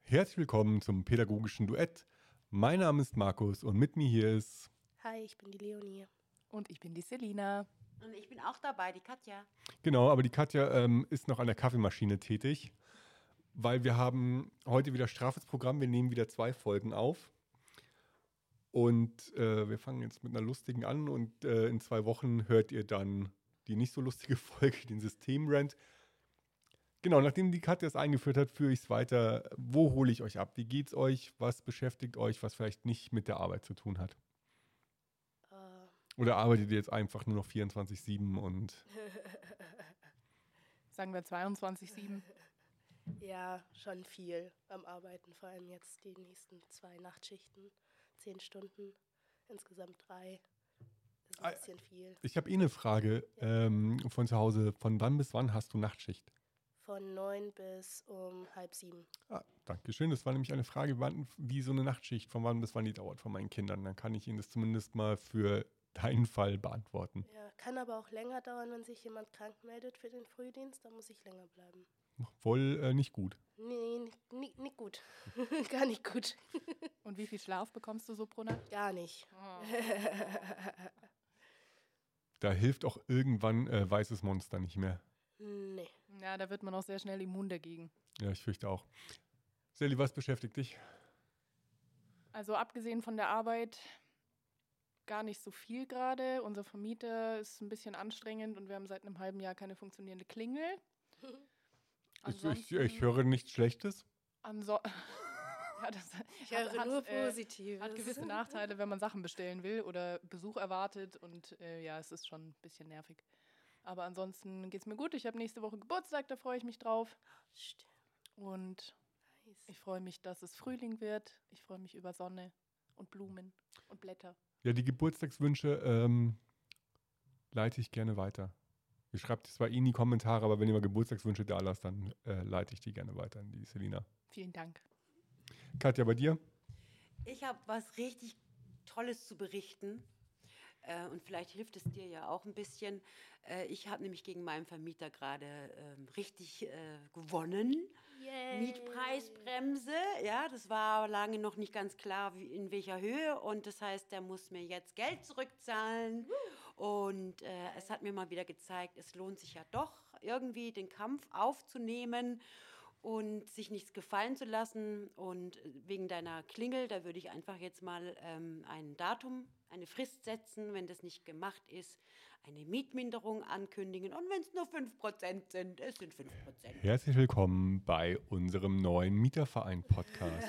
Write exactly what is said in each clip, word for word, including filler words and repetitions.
Herzlich willkommen zum pädagogischen Duett. Mein Name ist Markus und mit mir hier ist... Hi, ich bin die Leonie. Und ich bin die Selina. Und ich bin auch dabei, die Katja. Genau, aber die Katja ähm, ist noch an der Kaffeemaschine tätig, weil wir haben heute wieder straffes Programm. Wir nehmen wieder zwei Folgen auf und äh, wir fangen jetzt mit einer lustigen an und äh, in zwei Wochen hört ihr dann die nicht so lustige Folge, den Systemrant. Genau, nachdem die Katja es eingeführt hat, führe ich es weiter. Wo hole ich euch ab? Wie geht's euch? Was beschäftigt euch, was vielleicht nicht mit der Arbeit zu tun hat? Uh. Oder arbeitet ihr jetzt einfach nur noch vierundzwanzig sieben und... Sagen wir zweiundzwanzig sieben. Ja, schon viel am Arbeiten, vor allem jetzt die nächsten zwei Nachtschichten, zehn Stunden, insgesamt drei. Das ist ein bisschen viel. Ich habe eh eine Frage ähm, von zu Hause. Von wann bis wann hast du Nachtschicht? Von neun bis um halb sieben. Ah, danke schön. Das war nämlich eine Frage, wann, wie so eine Nachtschicht, von wann bis wann die dauert von meinen Kindern. Dann kann ich Ihnen das zumindest mal für deinen Fall beantworten. Ja, kann aber auch länger dauern, wenn sich jemand krank meldet für den Frühdienst, dann muss ich länger bleiben. Wohl äh, nicht gut. Nee, nicht, nicht, nicht gut. Gar nicht gut. Und wie viel Schlaf bekommst du so pro Nacht? Gar nicht. Oh. Da hilft auch irgendwann äh, weißes Monster nicht mehr. Nee. Ja, da wird man auch sehr schnell immun dagegen. Ja, ich fürchte auch. Sally, was beschäftigt dich? Also abgesehen von der Arbeit gar nicht so viel gerade. Unser Vermieter ist ein bisschen anstrengend und wir haben seit einem halben Jahr keine funktionierende Klingel. Ich, ich, ich höre nichts Schlechtes. Anso- ja, das Ich höre hat, nur äh, Positives. hat gewisse Nachteile, wenn man Sachen bestellen will oder Besuch erwartet. Und äh, ja, es ist schon ein bisschen nervig. Aber ansonsten geht es mir gut. Ich habe nächste Woche Geburtstag, da freue ich mich drauf. Stimmt. Und Nice. ich freue mich, dass es Frühling wird. Ich freue mich über Sonne und Blumen und Blätter. Ja, die Geburtstagswünsche ähm, leite ich gerne weiter. Ihr schreibt es zwar eh in die Kommentare, aber wenn ihr mal Geburtstagswünsche da lasst, dann äh, leite ich die gerne weiter an die Selina. Vielen Dank. Katja, bei dir? Ich habe was richtig Tolles zu berichten. Äh, und vielleicht hilft es dir ja auch ein bisschen. Äh, ich habe nämlich gegen meinen Vermieter gerade äh, richtig äh, gewonnen. Yay. Mietpreisbremse, ja, das war lange noch nicht ganz klar, wie, in welcher Höhe. Und das heißt, der muss mir jetzt Geld zurückzahlen. Und äh, es hat mir mal wieder gezeigt, es lohnt sich ja doch, irgendwie den Kampf aufzunehmen und sich nichts gefallen zu lassen. Und wegen deiner Klingel, da würde ich einfach jetzt mal ähm, ein Datum, eine Frist setzen, wenn das nicht gemacht ist, eine Mietminderung ankündigen. Und wenn es nur fünf Prozent sind, es sind fünf Prozent. Herzlich willkommen bei unserem neuen Mieterverein-Podcast.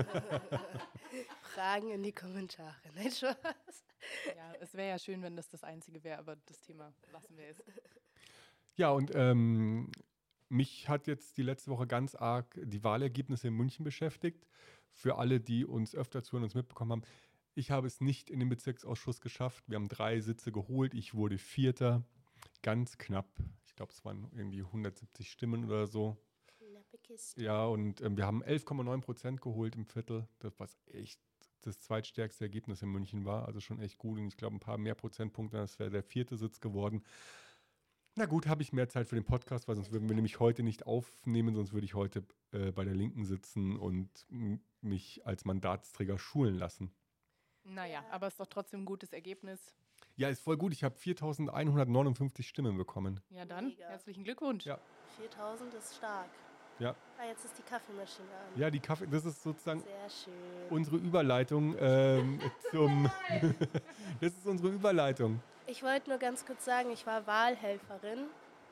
Fragen in die Kommentare. Nein, Spaß. Ja, es wäre ja schön, wenn das das Einzige wäre, aber das Thema lassen wir jetzt. Ja, und ähm, mich hat jetzt die letzte Woche ganz arg die Wahlergebnisse in München beschäftigt. Für alle, die uns öfter zu und uns mitbekommen haben, ich habe es nicht in den Bezirksausschuss geschafft. Wir haben drei Sitze geholt. Ich wurde Vierter. Ganz knapp. Ich glaube, es waren irgendwie hundertsiebzig Stimmen oder so. Knappe Kiste. Ja, und ähm, wir haben elf Komma neun Prozent geholt im Viertel. Das was echt das zweitstärkste Ergebnis in München war. Also schon echt gut. Und ich glaube, ein paar mehr Prozentpunkte, das wäre der vierte Sitz geworden. Na gut, habe ich mehr Zeit für den Podcast, weil sonst würden wir nämlich heute nicht aufnehmen, sonst würde ich heute äh, bei der Linken sitzen und m- mich als Mandatsträger schulen lassen. Naja, Ja. aber es ist doch trotzdem ein gutes Ergebnis. Ja, ist voll gut. Ich habe viertausendeinhundertneunundfünfzig Stimmen bekommen. Ja, dann Mega. herzlichen Glückwunsch. Ja. viertausend ist stark. Ja, Ah, jetzt ist die Kaffeemaschine an. ja, die Kaffee, das ist sozusagen Sehr schön. unsere Überleitung ähm, zum. Das ist unsere Überleitung. Ich wollte nur ganz kurz sagen, ich war Wahlhelferin.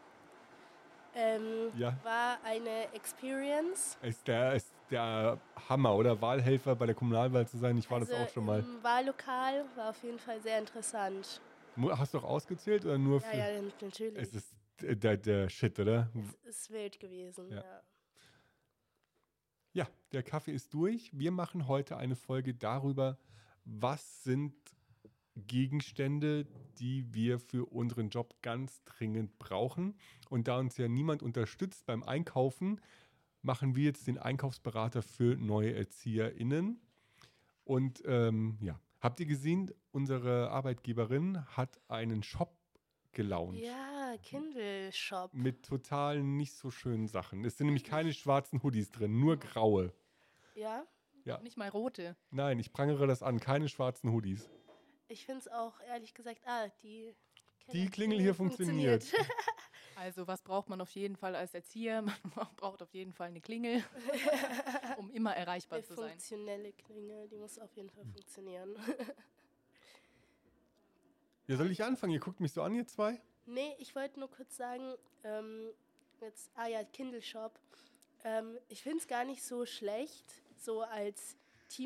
Ähm, Ja. War eine Experience. Ist der, ist der Hammer, oder? Wahlhelfer bei der Kommunalwahl zu sein. Ich war also das auch schon mal. Im Wahllokal war auf jeden Fall sehr interessant. Mu- Hast du auch ausgezählt oder nur Ja, für. ja, natürlich. Es ist äh, der, der Shit, oder? Es ist wild gewesen, Ja. ja. Ja, der Kaffee ist durch. Wir machen heute eine Folge darüber, was sind Gegenstände, die wir für unseren Job ganz dringend brauchen. Und da uns ja niemand unterstützt beim Einkaufen, machen wir jetzt den Einkaufsberater für neue ErzieherInnen. Und ähm, ja, habt ihr gesehen, unsere Arbeitgeberin hat einen Shop gelauncht. Ja, Kindle Shop. Mit total nicht so schönen Sachen. Es sind nämlich keine schwarzen Hoodies drin, nur graue. Ja, Ja. Nicht mal rote. Nein, ich prangere das an. Keine schwarzen Hoodies. ich finde es auch ehrlich gesagt, ah, die Die Klingel hier funktioniert. Also was braucht man auf jeden Fall als Erzieher? Man braucht auf jeden Fall eine Klingel, um immer erreichbar Eine zu sein. funktionelle Klingel, die muss auf jeden Fall funktionieren. Ja, soll ich anfangen? Ihr guckt mich so an, ihr zwei? Nee, ich wollte nur kurz sagen, ähm, jetzt, ah ja, Kindle Shop. Ähm, ich finde es gar nicht so schlecht, so als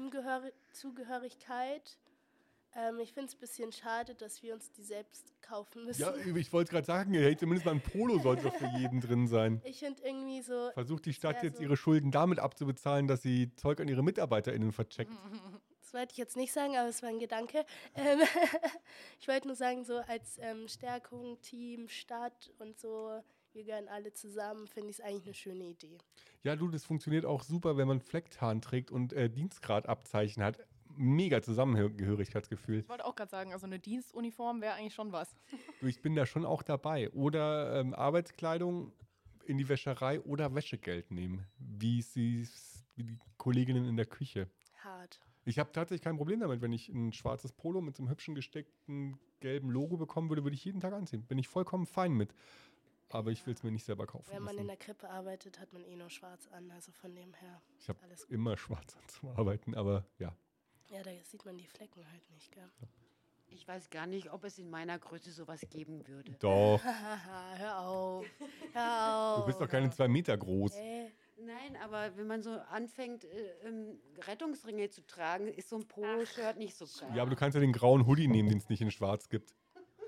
Teamzugehörigkeit. Ähm, ich finde es ein bisschen schade, dass wir uns die selbst kaufen müssen. Ja, ich wollte gerade sagen, hey, zumindest mal ein Polo sollte doch für jeden drin sein. Ich finde irgendwie so, Versucht die Stadt wär jetzt so- ihre Schulden damit abzubezahlen, dass sie Zeug an ihre MitarbeiterInnen vercheckt. das wollte ich jetzt nicht sagen, aber es war ein Gedanke. Ähm, ich wollte nur sagen, so als ähm, Stärkung, Team, Stadt und so, wir gehören alle zusammen, finde ich es eigentlich eine schöne Idee. Ja, du, das funktioniert auch super, wenn man Flecktarn trägt und äh, Dienstgradabzeichen hat. Mega Zusammengehörigkeitsgefühl. Ich wollte auch gerade sagen, also eine Dienstuniform wäre eigentlich schon was. Du, ich bin da schon auch dabei. Oder ähm, Arbeitskleidung in die Wäscherei oder Wäschegeld nehmen, wie sie wie die Kolleginnen in der Küche. Hart. Ich habe tatsächlich kein Problem damit, wenn ich ein schwarzes Polo mit so einem hübschen gesteckten gelben Logo bekommen würde, würde ich jeden Tag anziehen. Bin ich vollkommen fein mit. Aber ich will es mir nicht selber kaufen Wenn man in müssen. der Krippe arbeitet, hat man eh nur schwarz an, also von dem her Ich habe alles gut. immer schwarz an zum Arbeiten, aber ja. Ja, da sieht man die Flecken halt nicht, gell? Ich weiß gar nicht, ob es in meiner Größe sowas geben würde. Doch, Haha, hör auf. Hör auf. du bist doch keine zwei Meter groß. Äh, Nein, aber wenn man so anfängt, äh, ähm, Rettungsringe zu tragen, ist so ein Polo-Shirt nicht so geil. Ja, aber du kannst ja den grauen Hoodie nehmen, den es nicht in schwarz gibt.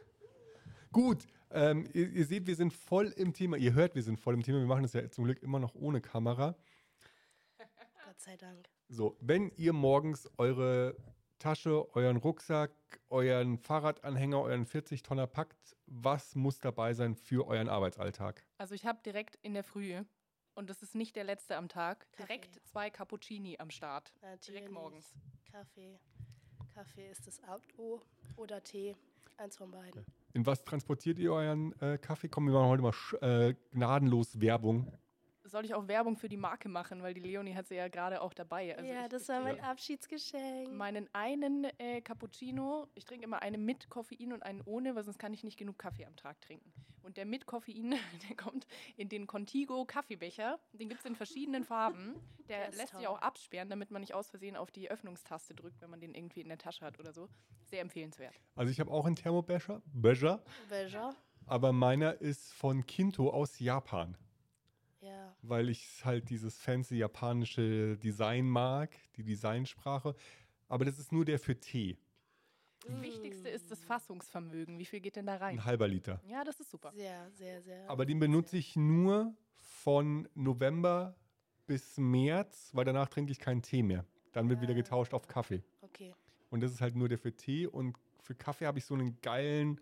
Gut, ähm, ihr, ihr seht, wir sind voll im Thema. Ihr hört, wir sind voll im Thema. Wir machen das ja zum Glück immer noch ohne Kamera. Gott sei Dank. So, wenn ihr morgens eure Tasche, euren Rucksack, euren Fahrradanhänger, euren vierzig Tonner packt, was muss dabei sein für euren Arbeitsalltag? Also ich habe direkt in der Früh, und das ist nicht der letzte am Tag, Kaffee. direkt zwei Cappuccini am Start. Natürlich. Direkt morgens. Kaffee. Kaffee ist das Auto oder Tee. Eins von beiden. In was transportiert ihr euren äh, Kaffee? Komm, wir machen heute mal sch- äh, gnadenlos Werbung. Soll ich auch Werbung für die Marke machen, weil die Leonie hat sie ja gerade auch dabei. Also ja, ich, das ich war mein trinke Abschiedsgeschenk. meinen einen äh, Cappuccino. Ich trinke immer einen mit Koffein und einen ohne, weil sonst kann ich nicht genug Kaffee am Tag trinken. Und der mit Koffein, der kommt in den Contigo Kaffeebecher. Den gibt es in verschiedenen Farben. Der, Der ist lässt toll. sich auch absperren, damit man nicht aus Versehen auf die Öffnungstaste drückt, wenn man den irgendwie in der Tasche hat oder so. Sehr empfehlenswert. Also ich habe auch einen Thermobecher, Becher, Welcher? aber meiner ist von Kinto aus Japan, Ja. weil ich halt dieses fancy japanische Design mag, die Designsprache. Aber das ist nur der für Tee, Das Wichtigste ist das Fassungsvermögen. Wie viel geht denn da rein? ein halber Liter. Ja, das ist super. Sehr, sehr, sehr. Aber den benutze ich nur von November bis März, weil danach trinke ich keinen Tee mehr. Dann wird wieder getauscht auf Kaffee. Okay. Und das ist halt nur der für Tee. Und für Kaffee habe ich so einen geilen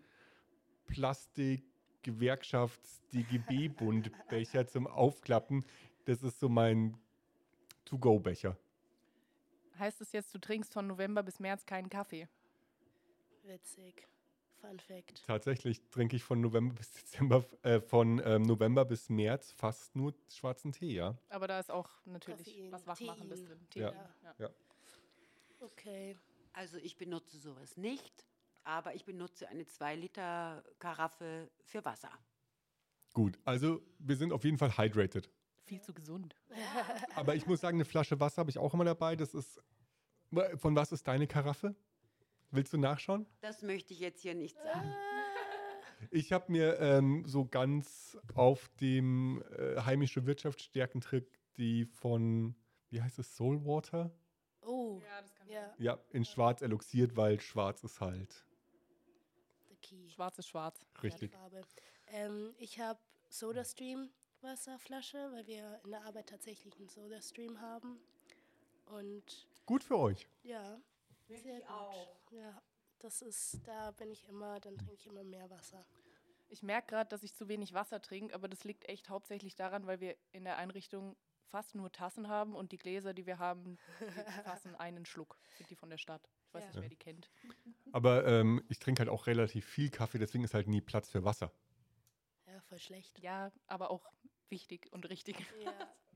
Plastik-Gewerkschafts-D G B-Bund-Becher zum Aufklappen. Das ist so mein To-Go-Becher. Heißt es jetzt, du trinkst von November bis März keinen Kaffee? Witzig. Fun Fact. Tatsächlich trinke ich von November bis Dezember, äh, von ähm, November bis März fast nur schwarzen Tee, ja. Aber da ist auch natürlich Koffein, was Wachmachendes Tein. drin. Tein, Ja. ja. Okay. Also ich benutze sowas nicht, aber ich benutze eine zwei Liter Karaffe für Wasser. Gut, also wir sind auf jeden Fall hydrated. Viel zu gesund. Aber ich muss sagen, eine Flasche Wasser habe ich auch immer dabei. Das ist. Von was ist deine Karaffe? Willst du nachschauen? Das möchte ich jetzt hier nicht sagen. Ich habe mir ähm, so ganz auf dem äh, heimische Wirtschaftsstärkentrick die von, wie heißt es, Soulwater? Oh, Ja, das kann ja, Ja, in schwarz eloxiert, weil schwarz ist halt the key. Schwarz ist schwarz. richtig. Farbe. Ähm, ich habe SodaStream Wasserflasche, weil wir in der Arbeit tatsächlich einen SodaStream haben. Und Gut für euch. ja, sehr gut. Ja, das ist, da bin ich immer, dann trinke ich immer mehr Wasser. Ich merke gerade, dass ich zu wenig Wasser trinke, aber das liegt echt hauptsächlich daran, weil wir in der Einrichtung fast nur Tassen haben und die Gläser, die wir haben, die fassen einen Schluck. Sind die von der Stadt. Ich weiß Ja. nicht, wer die kennt. Aber ähm, ich trinke halt auch relativ viel Kaffee, deswegen ist halt nie Platz für Wasser. Ja, voll schlecht. Ja, aber auch wichtig und richtig. Ja.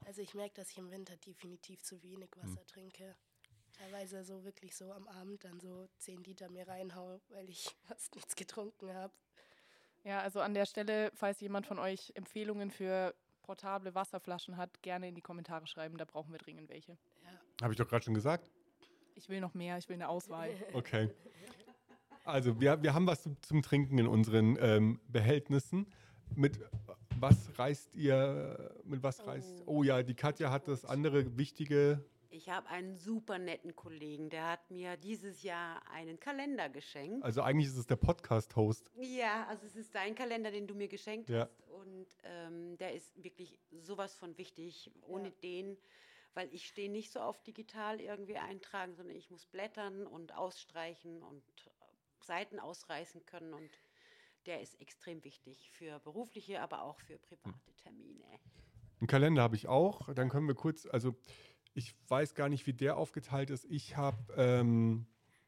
Also ich merke, dass ich im Winter definitiv zu wenig Wasser trinke. Teilweise so wirklich so am Abend dann so zehn Liter mir reinhau, weil ich fast nichts getrunken habe. Ja, also an der Stelle, falls jemand von euch Empfehlungen für portable Wasserflaschen hat, gerne in die Kommentare schreiben, da brauchen wir dringend welche. Habe ich doch gerade schon gesagt. Ich will noch mehr, ich will eine Auswahl. Okay. Also wir, wir haben was zum, zum Trinken in unseren ähm, Behältnissen. Mit was reist ihr, mit was reist, oh ja, die Katja hat das andere wichtige, Ich habe einen super netten Kollegen, der hat mir dieses Jahr einen Kalender geschenkt. also eigentlich ist es der Podcast-Host. Ja, also es ist dein Kalender, den du mir geschenkt Ja. hast. Und ähm, der ist wirklich sowas von wichtig. Ohne Ja. den, weil ich stehe nicht so auf digital irgendwie eintragen, sondern ich muss blättern und ausstreichen und äh, Seiten ausreißen können. Und der ist extrem wichtig für berufliche, aber auch für private Termine. Einen Kalender habe ich auch. Dann können wir kurz, also ich weiß gar nicht, wie der aufgeteilt ist. Ich habe ähm,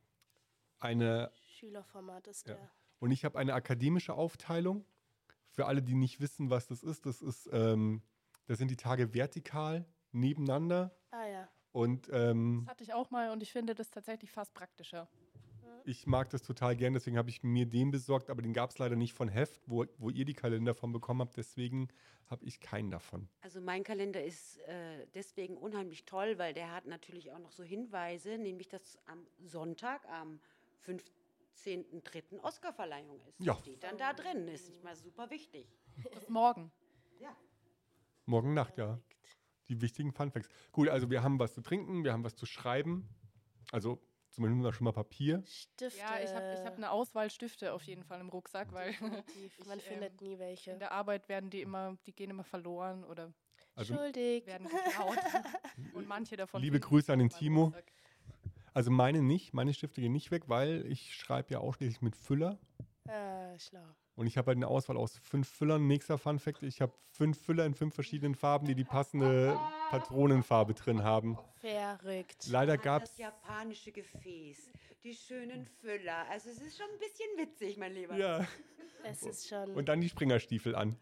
eine Schülerformat ist Ja. der. und ich habe eine akademische Aufteilung. Für alle, die nicht wissen, was das ist, das ist, ähm, das sind die Tage vertikal nebeneinander Ah ja. und ähm, Das hatte ich auch mal und ich finde das tatsächlich fast praktischer. ich mag das total gern, deswegen habe ich mir den besorgt, aber den gab es leider nicht von Heft, wo, wo ihr die Kalender von bekommen habt, deswegen habe ich keinen davon. Also mein Kalender ist äh, deswegen unheimlich toll, weil der hat natürlich auch noch so Hinweise, nämlich dass am Sonntag, am fünfzehnten dritten Oscarverleihung ist. Ja. Das steht dann da drin, ist nicht mal super wichtig. Das ist morgen. Ja. Morgen Nacht, ja. Verrückt. Die wichtigen Funfacts. Gut, also wir haben was zu trinken, wir haben was zu schreiben, also zumindest mal schon mal Papier. Stifte. Ja, ich habe ich hab eine Auswahl Stifte auf jeden Fall im Rucksack, weil Definitiv. Man Ich, findet ähm, nie welche. in der Arbeit werden die immer, die gehen immer verloren oder Also, Schuldig. werden geklaut. Und manche davon. Liebe finden Grüße an den in meinem Timo. Rucksack. also meine nicht, meine Stifte gehen nicht weg, weil ich schreibe ja ausschließlich mit Füller. Ah, schlau. Und ich habe halt eine Auswahl aus fünf Füllern. Nächster Funfact, ich habe fünf Füller in fünf verschiedenen Farben, die die passende Patronenfarbe drin haben. Verrückt. Leider Hat gab es, das japanische Gefäß, die schönen Füller. Also es ist schon ein bisschen witzig, mein Lieber. ja, Es ist schon. und dann die Springerstiefel an.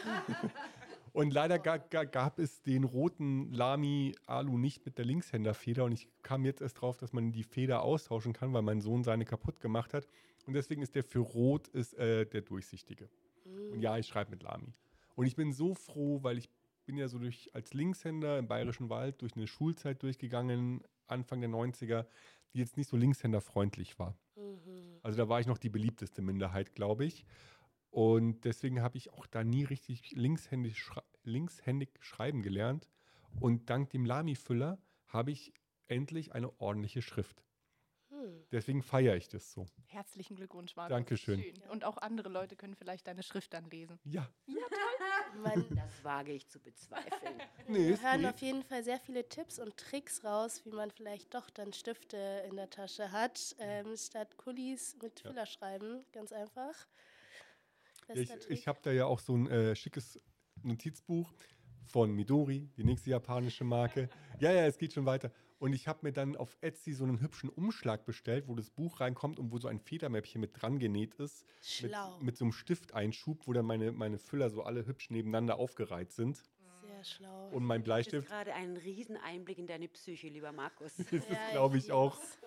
Und leider ga, ga, gab es den roten Lamy Alu nicht mit der Linkshänderfeder. Und ich kam jetzt erst drauf, dass man die Feder austauschen kann, weil mein Sohn seine kaputt gemacht hat. Und deswegen ist der für rot ist, äh, der durchsichtige. Und ja, ich schreibe mit Lamy. Und ich bin so froh, weil ich bin ja so durch als Linkshänder im Bayerischen Wald durch eine Schulzeit durchgegangen, Anfang der neunziger, die jetzt nicht so linkshänderfreundlich war. Mhm. Also da war ich noch die beliebteste Minderheit, glaube ich. Und deswegen habe ich auch da nie richtig linkshändig, schrei linkshändig schreiben gelernt. Und dank dem Lamy-Füller habe ich endlich eine ordentliche Schrift. Hm. Deswegen feiere ich das so. Herzlichen Glückwunsch, Markus. Dankeschön. Schön. Und auch andere Leute können vielleicht deine Schrift dann lesen. Ja, Man, Das wage ich zu bezweifeln. nee, es wir hören geht. auf jeden Fall sehr viele Tipps und Tricks raus, wie man vielleicht doch dann Stifte in der Tasche hat, ähm, statt Kulis mit Ja. Füller schreiben. Ganz einfach. Ja, Bester ich Trick. ich habe da ja auch so ein äh, schickes Notizbuch von Midori, die nächste japanische Marke. Ja, ja, es geht schon weiter. Und ich habe mir dann auf Etsy so einen hübschen Umschlag bestellt, wo das Buch reinkommt und wo so ein Federmäppchen mit dran genäht ist. Mit, Schlau. mit so einem Stifteinschub, wo dann meine, meine Füller so alle hübsch nebeneinander aufgereiht sind. Sehr schlau. Und mein Das ist Bleistift, gerade einen riesen Einblick in deine Psyche, lieber Markus. das ist, Ja, glaube ich, auch. lieb's.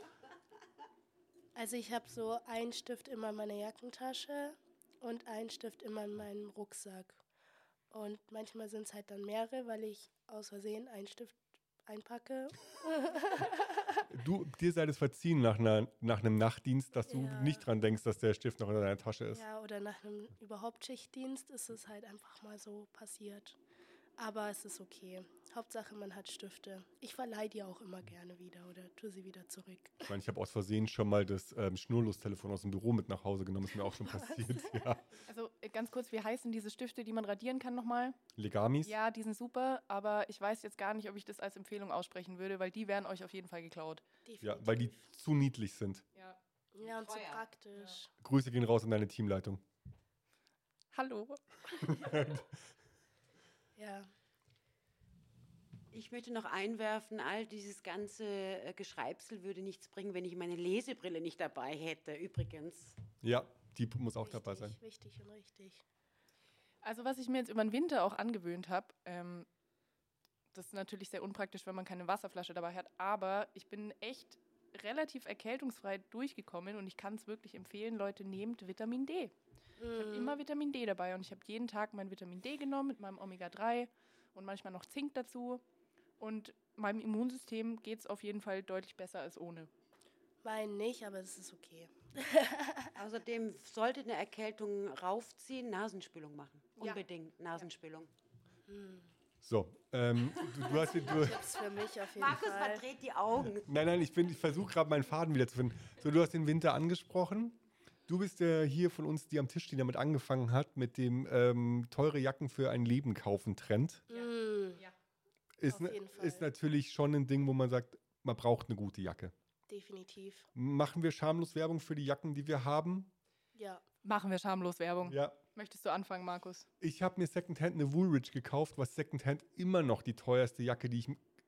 Also ich habe so einen Stift immer in meiner Jackentasche und einen Stift immer in meinem Rucksack. Und manchmal sind es halt dann mehrere, weil ich aus Versehen einen Stift einpacke. Du, dir sei es verziehen nach, einer, nach einem Nachtdienst, dass du Ja. nicht dran denkst, dass der Stift noch in deiner Tasche ist. Ja, oder nach einem überhaupt Schichtdienst ist es halt einfach mal so passiert. Aber es ist okay. Hauptsache, man hat Stifte. Ich verleihe die auch immer gerne wieder oder tue sie wieder zurück. Ich meine, ich habe aus Versehen schon mal das ähm, Schnurlostelefon aus dem Büro mit nach Hause genommen. Ist mir auch schon passiert. Ja. Also äh, ganz kurz, wie heißen diese Stifte, die man radieren kann nochmal? Legamis? Ja, die sind super, aber ich weiß jetzt gar nicht, ob ich das als Empfehlung aussprechen würde, weil die werden euch auf jeden Fall geklaut. Ja, weil die zu niedlich sind. Ja. Ja, und so Teuer. praktisch. Grüße gehen raus an deine Teamleitung. Hallo. Ja. Ich möchte noch einwerfen, all dieses ganze äh, Geschreibsel würde nichts bringen, wenn ich meine Lesebrille nicht dabei hätte. Übrigens. Ja, die muss auch Wichtig, dabei sein. Wichtig und richtig. Also was ich mir jetzt über den Winter auch angewöhnt habe, ähm, das ist natürlich sehr unpraktisch, wenn man keine Wasserflasche dabei hat. Aber ich bin echt relativ erkältungsfrei durchgekommen und ich kann es wirklich empfehlen, Leute, nehmt Vitamin D. Ich habe immer Vitamin D dabei und ich habe jeden Tag mein Vitamin D genommen mit meinem Omega drei und manchmal noch Zink dazu. Und meinem Immunsystem geht es auf jeden Fall deutlich besser als ohne. Mein nicht, aber es ist okay. Außerdem sollte eine Erkältung raufziehen, Nasenspülung machen. Ja. Unbedingt Nasenspülung. So, ähm, du, du hast... Du, Tipps für mich auf jeden Markus Fall. verdreht die Augen. nein, nein, ich, bin- ich versuche gerade meinen Faden wieder zu finden. So, du hast den Winter angesprochen. Du bist der hier von uns, die am Tisch, die damit angefangen hat, mit dem ähm, teure Jacken für ein Leben kaufen Trend. Mm, Ist, Auf ne- jeden Fall. ist natürlich schon ein Ding, wo man sagt, man braucht eine gute Jacke. definitiv. Machen wir schamlos Werbung für die Jacken, die wir haben? Ja. Machen wir schamlos Werbung. Ja. Möchtest du anfangen, Markus? Ich habe mir Secondhand eine Woolrich gekauft, was Secondhand immer noch die teuerste Jacke, die ich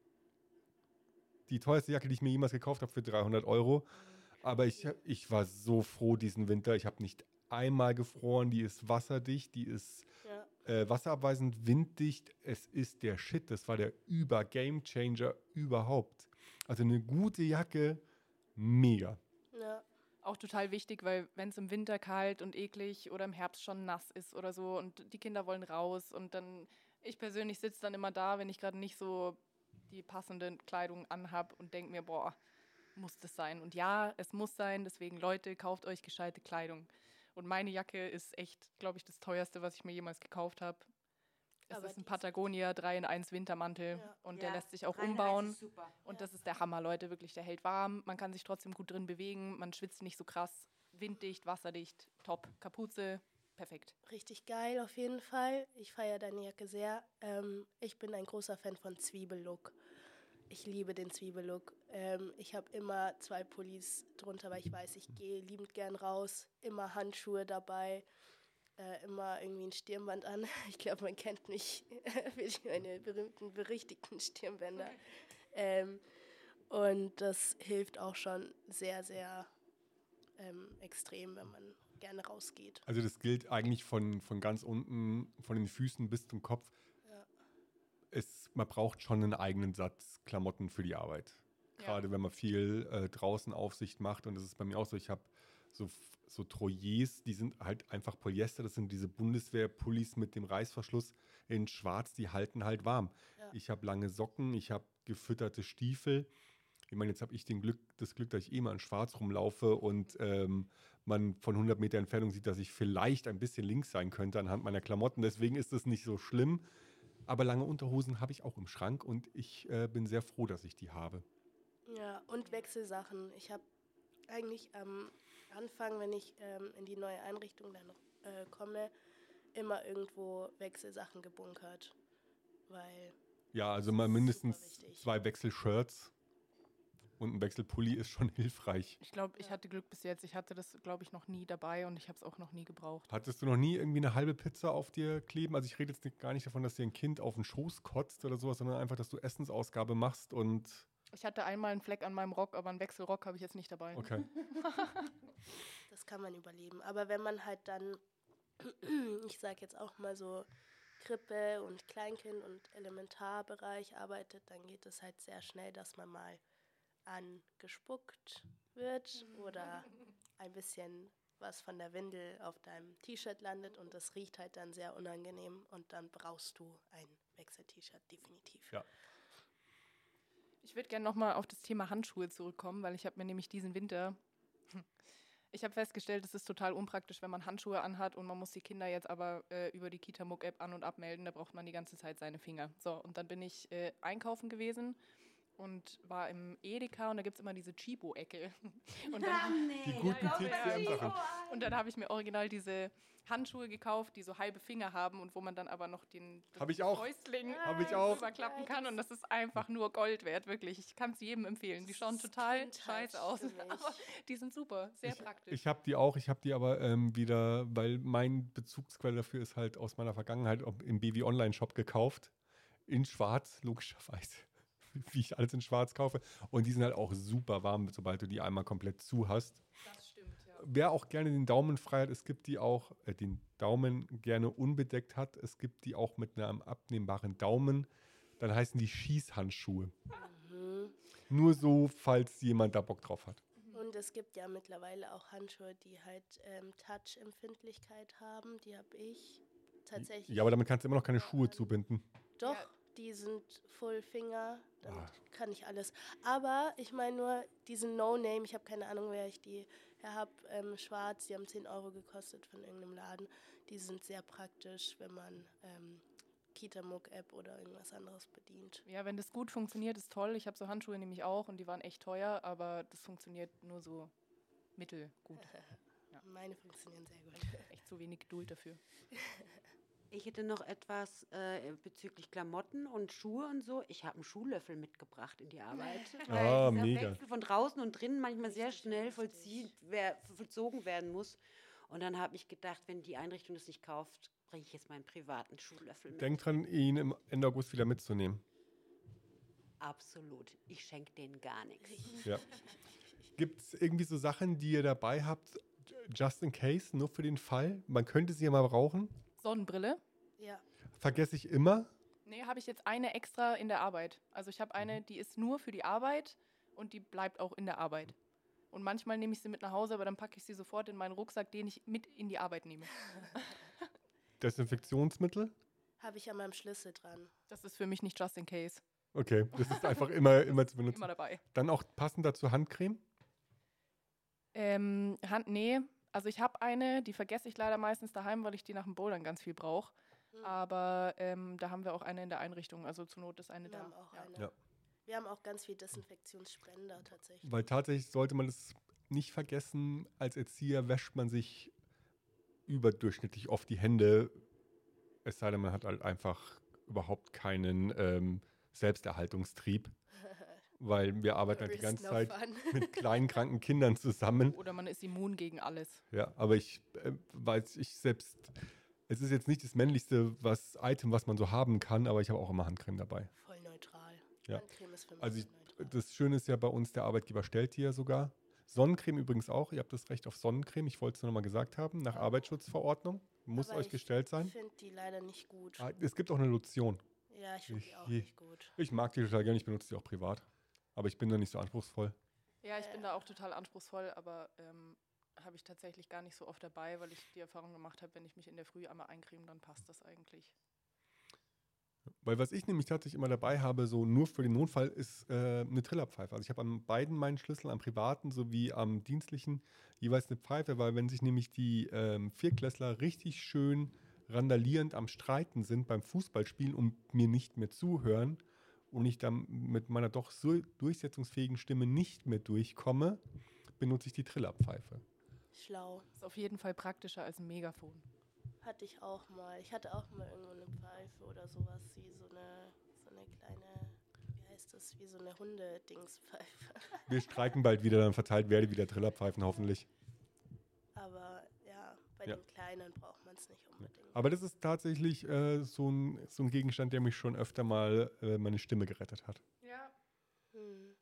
die teuerste Jacke, die ich mir jemals gekauft habe, für dreihundert Euro. Aber ich, ich war so froh diesen Winter. Ich habe nicht einmal gefroren. Die ist wasserdicht, die ist Ja. äh, wasserabweisend, winddicht. Es ist der Shit. Das war der Über-Game-Changer überhaupt. Also eine gute Jacke, mega. Ja. Auch total wichtig, weil wenn es im Winter kalt und eklig oder im Herbst schon nass ist oder so und die Kinder wollen raus und dann, ich persönlich sitze dann immer da, wenn ich gerade nicht so die passende Kleidung anhab und denke mir, boah, muss das sein? Und ja, es muss sein, deswegen Leute, kauft euch gescheite Kleidung. Und meine Jacke ist echt, glaube ich, das teuerste, was ich mir jemals gekauft habe. Es Aber ist die ein ist- Patagonia drei in eins Wintermantel Ja. und Ja, der lässt sich auch drei in eins umbauen. ist super. Und Ja. das ist der Hammer, Leute, wirklich. Der hält warm, man kann sich trotzdem gut drin bewegen, man schwitzt nicht so krass, winddicht, wasserdicht, top. Kapuze, perfekt. Richtig geil auf jeden Fall. Ich feiere deine Jacke sehr. Ähm, ich bin ein großer Fan von Zwiebellook. Ich liebe den Zwiebellook. Ähm, ich habe immer zwei Pullis drunter, weil ich weiß, ich gehe liebend gern raus. Immer Handschuhe dabei. Äh, immer irgendwie ein Stirnband an. Ich glaube, man kennt mich für meine berühmten, berichtigten Stirnbänder. Ähm, und das hilft auch schon sehr, sehr ähm, extrem, wenn man gerne rausgeht. Also das gilt eigentlich von, von ganz unten, von den Füßen bis zum Kopf. Ja. Es, man braucht schon einen eigenen Satz Klamotten für die Arbeit. Ja. Gerade wenn man viel äh, draußen Aufsicht macht. Und das ist bei mir auch so, ich habe so, so Troyers, die sind halt einfach Polyester. Das sind diese Bundeswehr-Pullis mit dem Reißverschluss in schwarz, die halten halt warm. Ja. Ich habe lange Socken, ich habe gefütterte Stiefel. Ich meine, jetzt habe ich den Glück, das Glück, dass ich eh mal in schwarz rumlaufe und ähm, man von hundert Meter Entfernung sieht, dass ich vielleicht ein bisschen links sein könnte anhand meiner Klamotten. Deswegen ist das nicht so schlimm. Aber lange Unterhosen habe ich auch im Schrank und ich äh, bin sehr froh, dass ich die habe. Ja, und Wechselsachen. Ich habe eigentlich am Anfang, wenn ich ähm, in die neue Einrichtung dann äh, komme, immer irgendwo Wechselsachen gebunkert. Weil, Ja, also mal Super mindestens wichtig. zwei Wechselshirts und ein Wechselpulli ist schon hilfreich. Ich glaube, ich Ja. hatte Glück bis jetzt. Ich hatte das, glaube ich, noch nie dabei und ich habe es auch noch nie gebraucht. Hattest du noch nie irgendwie eine halbe Pizza auf dir kleben? Also ich rede jetzt nicht, gar nicht davon, dass dir ein Kind auf den Schoß kotzt oder sowas, sondern einfach, dass du Essensausgabe machst und Ich hatte einmal einen Fleck an meinem Rock, aber einen Wechselrock habe ich jetzt nicht dabei. okay. das kann man überleben. Aber wenn man halt dann, ich sage jetzt auch mal so, Krippe und Kleinkind und Elementarbereich arbeitet, dann geht es halt sehr schnell, dass man mal angespuckt wird oder ein bisschen was von der Windel auf deinem T-Shirt landet und das riecht halt dann sehr unangenehm und dann brauchst du ein Wechsel-T-Shirt, definitiv. Ja. Ich würde gerne nochmal auf das Thema Handschuhe zurückkommen, weil ich habe mir nämlich diesen Winter, ich habe festgestellt, es ist total unpraktisch, wenn man Handschuhe anhat und man muss die Kinder jetzt aber äh, über die Kita-Muck-App an- und abmelden, da braucht man die ganze Zeit seine Finger. So, und dann bin ich äh, einkaufen gewesen und war im Edeka und da gibt es immer diese Chibo-Ecke. Und dann, Die guten Ja, T ja, C M-Sachen. und dann habe ich mir original diese Handschuhe gekauft, die so halbe Finger haben und wo man dann aber noch den Hab ich auch. Fäustling Hab ich auch. überklappen kann und das ist einfach nur Gold wert, wirklich. Ich kann es jedem empfehlen. Die schauen total Kindheit scheiße aus, für mich. aber die sind super, sehr Ich- praktisch. Ich habe die auch, ich habe die aber ähm, wieder, weil mein Bezugsquelle dafür ist halt aus meiner Vergangenheit ob- im B W Online-Shop gekauft. In schwarz, logischerweise. Wie ich alles in schwarz kaufe. Und die sind halt auch super warm, sobald du die einmal komplett zu hast. Das stimmt, ja. Wer auch gerne den Daumen frei hat, es gibt die auch, äh, den Daumen gerne unbedeckt hat. Es gibt die auch mit einem abnehmbaren Daumen. Dann heißen die Schießhandschuhe. Mhm. Nur so, falls jemand da Bock drauf hat. Und es gibt ja mittlerweile auch Handschuhe, die halt ähm, Touch-Empfindlichkeit haben. Die habe ich tatsächlich. Ja, aber damit kannst du immer noch keine Schuhe zubinden. Doch, Ja. die sind Full Finger. Damit Ah. kann ich alles. Aber ich meine nur, die sind No-Name. Ich habe keine Ahnung, wer ich die her habe. Ähm, schwarz, die haben zehn Euro gekostet von irgendeinem Laden. Die sind sehr praktisch, wenn man ähm, Kitamuck-App oder irgendwas anderes bedient. Ja, wenn das gut funktioniert, ist toll. Ich habe so Handschuhe nämlich auch und die waren echt teuer, aber das funktioniert nur so mittelgut. Ja. Meine funktionieren sehr gut. Echt zu wenig Geduld dafür. Ich hätte noch etwas äh, bezüglich Klamotten und Schuhe und so. Ich habe einen Schuhlöffel mitgebracht in die Arbeit. Ah, weil dieser mega. Wechsel von draußen und drinnen manchmal sehr schnell vollziehen, wer, vollzogen werden muss. Und dann habe ich gedacht, wenn die Einrichtung das nicht kauft, bringe ich jetzt meinen privaten Schuhlöffel mit. Denk dran, ihn im Ende August wieder mitzunehmen. Absolut. Ich schenke denen gar nichts. Ja. Gibt es irgendwie so Sachen, die ihr dabei habt, just in case, nur für den Fall? Man könnte sie ja mal brauchen. Sonnenbrille. Ja. Vergesse ich immer. Nee, habe ich jetzt eine extra in der Arbeit. Also ich habe eine, die ist nur für die Arbeit und die bleibt auch in der Arbeit. Und manchmal nehme ich sie mit nach Hause, aber dann packe ich sie sofort in meinen Rucksack, den ich mit in die Arbeit nehme. Desinfektionsmittel. Habe ich an meinem Schlüssel dran. Das ist für mich nicht just in case. Okay, das ist einfach immer, immer zu benutzen. Immer dabei. Dann auch passend dazu Handcreme. Ähm, Hand, nee. Also ich habe eine, die vergesse ich leider meistens daheim, weil ich die nach dem Bouldern ganz viel brauche. Mhm. Aber ähm, da haben wir auch eine in der Einrichtung. Also zur Not ist eine Wir da. haben auch Ja. eine. Ja. Wir haben auch ganz viel Desinfektionsspender tatsächlich. Weil tatsächlich sollte man es nicht vergessen, als Erzieher wäscht man sich überdurchschnittlich oft die Hände. Es sei denn, man hat halt einfach überhaupt keinen ähm, Selbsterhaltungstrieb. Weil wir arbeiten halt die Risk ganze no Zeit fun. mit kleinen, kranken Kindern zusammen. Oder man ist immun gegen alles. Ja, aber ich äh, weiß, ich selbst, es ist jetzt nicht das männlichste was, Item, was man so haben kann, aber ich habe auch immer Handcreme dabei. Voll neutral. Ja. Handcreme ist für mich Also ich, neutral. das Schöne ist ja bei uns, der Arbeitgeber stellt die ja sogar. Sonnencreme übrigens auch. Ihr habt das Recht auf Sonnencreme. Ich wollte es nur noch mal gesagt haben. Nach Arbeitsschutzverordnung muss Aber euch ich gestellt sein. Ich finde die leider nicht gut. Ah, es gibt auch eine Lotion. Ja, ich finde die Ich- auch je- nicht gut. Ich mag die total gerne. Ich benutze die auch privat. Aber ich bin da nicht so anspruchsvoll. Ja, ich bin da auch total anspruchsvoll, aber ähm, habe ich tatsächlich gar nicht so oft dabei, weil ich die Erfahrung gemacht habe, wenn ich mich in der Früh einmal eincreme, dann passt das eigentlich. Weil was ich nämlich tatsächlich immer dabei habe, so nur für den Notfall, ist äh, eine Trillerpfeife. Also ich habe an beiden meinen Schlüsseln, am privaten sowie am dienstlichen, jeweils eine Pfeife, weil wenn sich nämlich die ähm, Viertklässler richtig schön randalierend am Streiten sind beim Fußballspielen und mir nicht mehr zuhören und ich dann mit meiner doch so durchsetzungsfähigen Stimme nicht mehr durchkomme, benutze ich die Trillerpfeife. Schlau. Ist auf jeden Fall praktischer als ein Megafon. Hatte ich auch mal. Ich hatte auch mal irgendwo eine Pfeife oder sowas, wie so eine, so eine kleine, wie heißt das, wie so eine Hundedingspfeife. Wir streiken bald wieder, dann verteilt werde wieder Trillerpfeifen hoffentlich. Aber ja, bei Ja. den Kleinen braucht man es nicht unbedingt. Aber das ist tatsächlich äh, so, ein, so ein Gegenstand, der mich schon öfter mal äh, meine Stimme gerettet hat. Ja. Hm.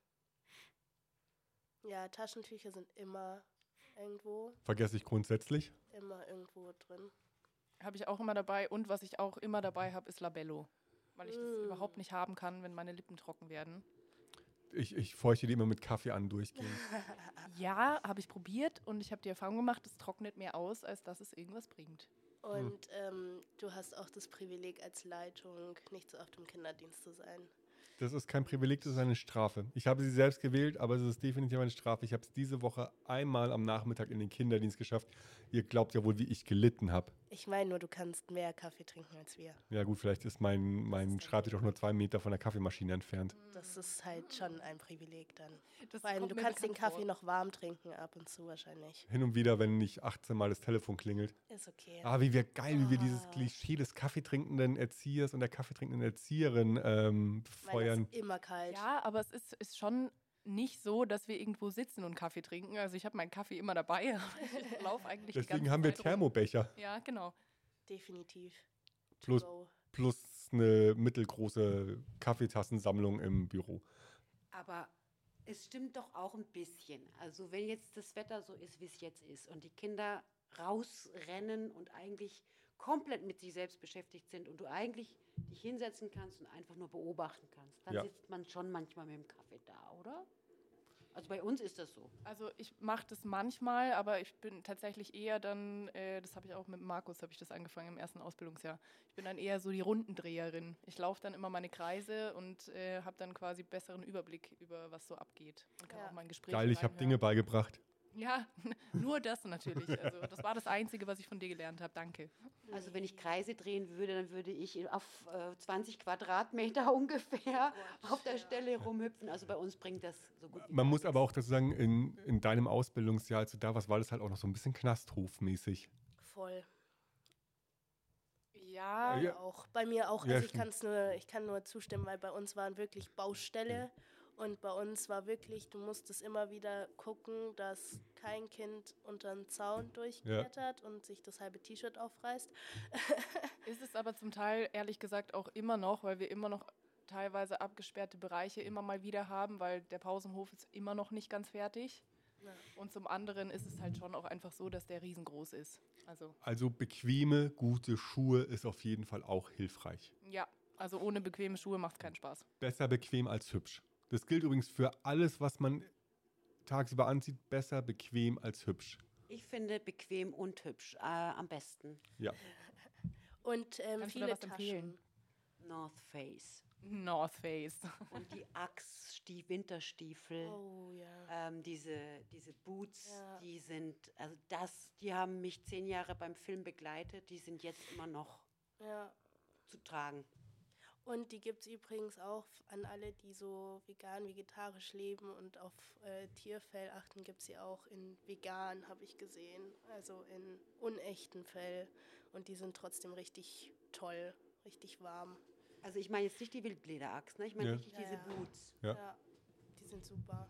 Ja, Taschentücher sind immer irgendwo, Vergesse ich grundsätzlich. immer irgendwo drin. Habe ich auch immer dabei. Und was ich auch immer dabei habe, ist Labello. Weil ich das Mm. überhaupt nicht haben kann, wenn meine Lippen trocken werden. Ich, ich feuchte die immer mit Kaffee an durchgehend. Ja, habe ich probiert und ich habe die Erfahrung gemacht, es trocknet mehr aus, als dass es irgendwas bringt. Und ähm, du hast auch das Privileg als Leitung, nicht so oft im Kinderdienst zu sein. Das ist kein Privileg, das ist eine Strafe. Ich habe sie selbst gewählt, aber es ist definitiv eine Strafe. Ich habe es diese Woche einmal am Nachmittag in den Kinderdienst geschafft. Ihr glaubt ja wohl, wie ich gelitten habe. Ich meine nur, du kannst mehr Kaffee trinken als wir. Ja gut, vielleicht ist mein, mein Schreibtisch auch nur zwei Meter von der Kaffeemaschine entfernt. Das ist halt schon ein Privileg dann. Das Vor allem, kommt du mir kannst den bekannt Kaffee vor. noch warm trinken, ab und zu wahrscheinlich. Hin und wieder, wenn nicht achtzehn Mal das Telefon klingelt. Ist okay. Ah, wie wir geil, wie wir dieses Ah. Klischee des kaffeetrinkenden Erziehers und der kaffeetrinkenden Erzieherin ähm, Weil das befeuern. ist immer kalt. Ja, aber es ist, ist schon nicht so, dass wir irgendwo sitzen und Kaffee trinken. Also ich habe meinen Kaffee immer dabei. aber Ich laufe eigentlich die Deswegen ganze haben wir Zeit rum. Thermobecher Ja, genau. Definitiv. To Plus- go. plus eine mittelgroße Kaffeetassensammlung im Büro. Aber es stimmt doch auch ein bisschen. Also wenn jetzt das Wetter so ist, wie es jetzt ist und die Kinder rausrennen und eigentlich komplett mit sich selbst beschäftigt sind und du eigentlich dich hinsetzen kannst und einfach nur beobachten kannst. Dann Ja. sitzt man schon manchmal mit dem Kaffee da, oder? Also bei uns ist das so. Also ich mache das manchmal, aber ich bin tatsächlich eher dann, äh, das habe ich auch mit Markus, habe ich das angefangen im ersten Ausbildungsjahr. Ich bin dann eher so die Rundendreherin. Ich laufe dann immer meine Kreise und äh, habe dann quasi besseren Überblick über was so abgeht und kann Ja. auch mein Gespräch Geil, ich habe Dinge beigebracht. Ja, nur das natürlich. Also das war das Einzige, was ich von dir gelernt habe. Danke. Also wenn ich Kreise drehen würde, dann würde ich auf äh, zwanzig Quadratmeter ungefähr auf der Stelle rumhüpfen. Also bei uns bringt das so gut wie Man gar muss nichts. aber auch dazu sagen, in, in deinem Ausbildungsjahr, als du da warst, war das halt auch noch so ein bisschen Knastrufmäßig. Voll. Ja, Ja. Auch. Bei mir auch. Ja, Also ich, stimmt. kann's nur, ich kann nur zustimmen, weil bei uns waren wirklich Baustelle. Und bei uns war wirklich, du musstest immer wieder gucken, dass kein Kind unter den Zaun durchklettert und sich das halbe T-Shirt aufreißt. ist es aber zum Teil ehrlich gesagt auch immer noch, weil wir immer noch teilweise abgesperrte Bereiche immer mal wieder haben, weil der Pausenhof ist immer noch nicht ganz fertig. Ja. Und zum anderen ist es halt schon auch einfach so, dass der riesengroß ist. Also Also bequeme, gute Schuhe ist auf jeden Fall auch hilfreich. ja, also ohne bequeme Schuhe macht es keinen Spaß. Besser bequem als hübsch. Das gilt übrigens für alles, was man tagsüber anzieht. Besser bequem als hübsch. Ich finde bequem und hübsch äh, am besten. Ja. Und ähm, Kannst du da viele was empfehlen? Taschen. North Face. North Face. Und die Axe, die Winterstiefel, Oh ja. ähm, diese, diese Boots, Ja. die sind, also das, die haben mich zehn Jahre beim Film begleitet, die sind jetzt immer noch ja. zu tragen. Und die gibt es übrigens auch an alle, die so vegan, vegetarisch leben und auf äh, Tierfell achten, gibt es sie auch in vegan, habe ich gesehen. Also in unechten Fell. Und die sind trotzdem richtig toll, richtig warm. Also ich meine jetzt nicht die Wildlederachs, ne? Ich meine Ja. wirklich Ja, diese ja. Boots. Ja. Ja, die sind super.